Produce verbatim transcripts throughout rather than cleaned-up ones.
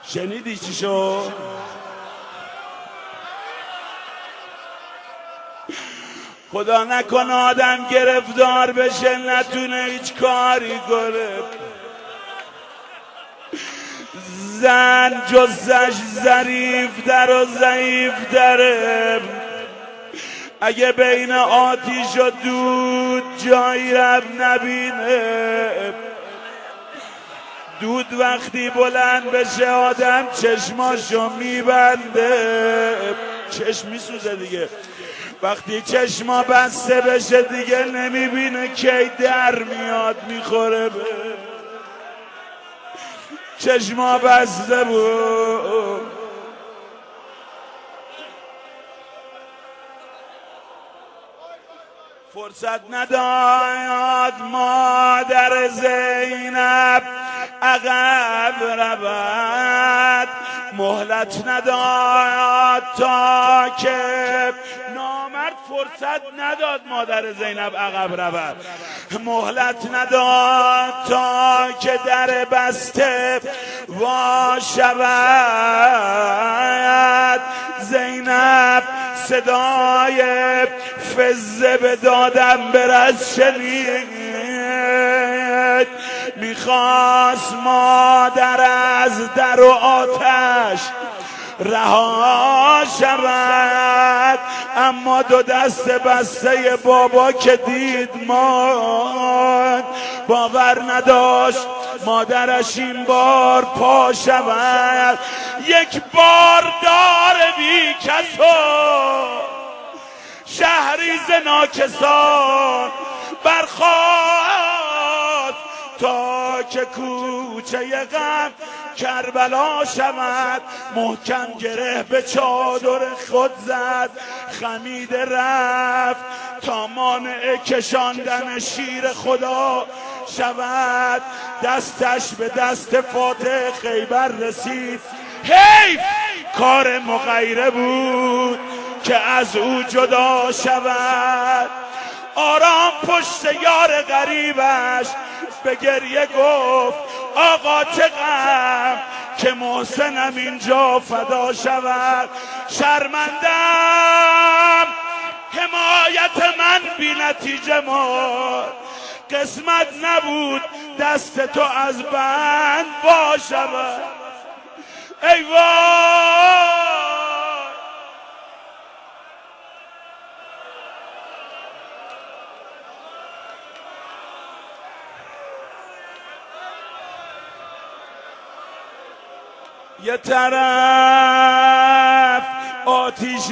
شنیدی چی شد؟ خدا نکنه آدم گرفتار بشه نتونه هیچ کاری کنه. زن جزش ظریف در و ضعیف داره. اگه بین آتیش و دود جایی رب نبینه، دود وقتی بلند بشه آدم چشماشو میبنده، چشم میسوزه دیگه. وقتی چشما بسته بشه دیگه نمیبینه کی در میاد میخوره به چشما بسته بود. فرصت نداد مادر زینب عقب رود، مهلت نداد تا که نامرد فرصت نداد مادر زینب عقب رود، مهلت نداد تا که در بسته وا شود. زینب صدای فزه به دادم برس شنید، میخواست مادر از در و آتش رها شود، اما دو دست بسته بابا که دید ماند، باور نداشت مادرش این بار پا شود. یک بار دار بی کسو شهری ز ناکسان برخاست، تا که کوچه غم کربلا شود. محکم گره به چادر خود زد، خمید رفت تا مانع کشاندن شیر خدا شود. دستش به دست فاتح خیبر رسید، حیف کار مغیره بود که از او جدا شود. آرام پشت یار غریبش به گریه گفت آقا چه غم که محسنم اینجا فدا شود. شرمندم حمایت من بی نتیجه مرد، قسمت نبود دست تو از بند وا شود. ای وای یه طرف آتیش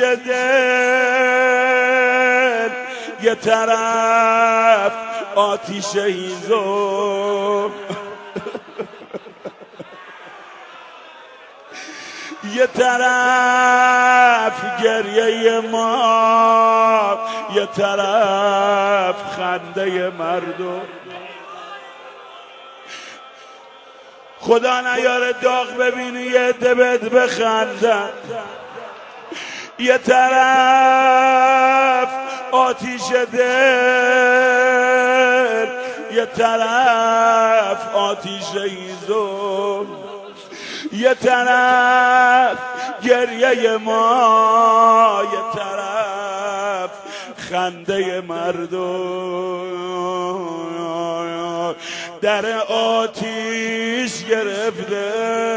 دل، یه طرف آتیش هیزم، یه طرف گریه ما، یه طرف خنده مردم. خدا نیاره داغ ببینی یه عده بهت بخندن. یه طرف آتیش دل، یه طرف آتیش هیزم، یه طرف گریه ما، یه طرف خنده مردم. در آتیش گرفته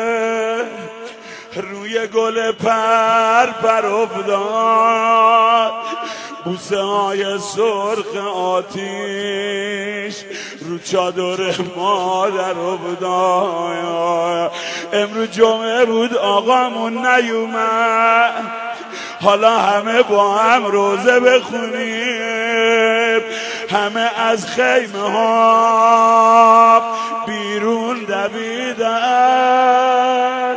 روی گل پر پر افتاد، بوسه های سرخ آتیش رو چادر مادر افتاد. امروز جمعه بود آقامون نیومد، حالا همه با هم روزه بخونیم. همه از خیمه ها بیرون دویدن،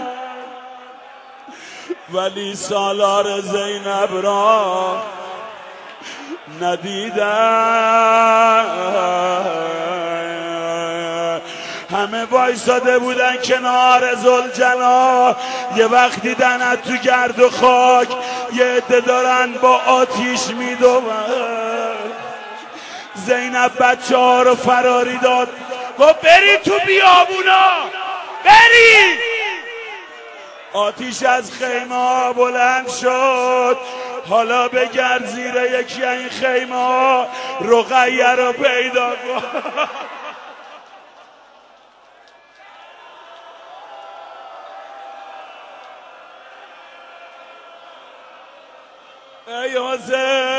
ولی سالار زینب را ندیدن. همه وایساده بودن کنار ذوالجلال، یه وقت دیدن تو گرد و خاک یه عده دارن با آتیش میدون. زینب بچه ها رو فراری داد، گفت برید تو بیابونا، برید آتیش از خیمه ها بلند شد. حالا بگرد زیر یکی این خیمه ها رقیه رو پیدا کن. ای حسین